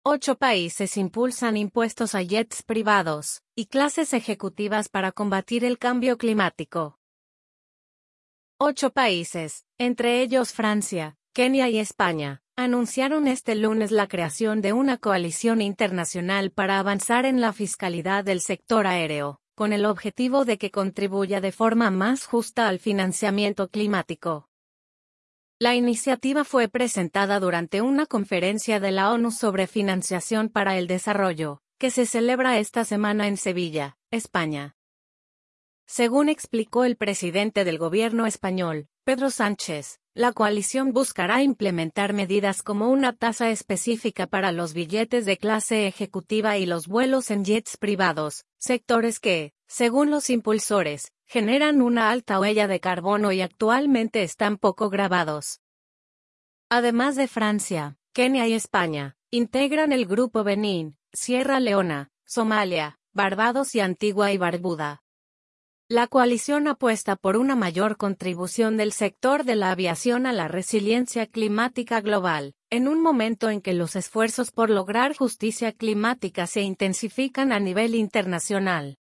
8 países impulsan impuestos a jets privados y clases ejecutivas para combatir el cambio climático. 8 países, entre ellos Francia, Kenia y España, anunciaron este lunes la creación de una coalición internacional para avanzar en la fiscalidad del sector aéreo, con el objetivo de que contribuya de forma más justa al financiamiento climático. La iniciativa fue presentada durante una conferencia de la ONU sobre financiación para el desarrollo, que se celebra esta semana en Sevilla, España. Según explicó el presidente del gobierno español, Pedro Sánchez, la coalición buscará implementar medidas como una tasa específica para los billetes de clase ejecutiva y los vuelos en jets privados, sectores que, según los impulsores, generan una alta huella de carbono y actualmente están poco gravados. Además de Francia, Kenia y España, integran el Grupo Benín, Sierra Leona, Somalia, Barbados y Antigua y Barbuda. La coalición apuesta por una mayor contribución del sector de la aviación a la resiliencia climática global, en un momento en que los esfuerzos por lograr justicia climática se intensifican a nivel internacional.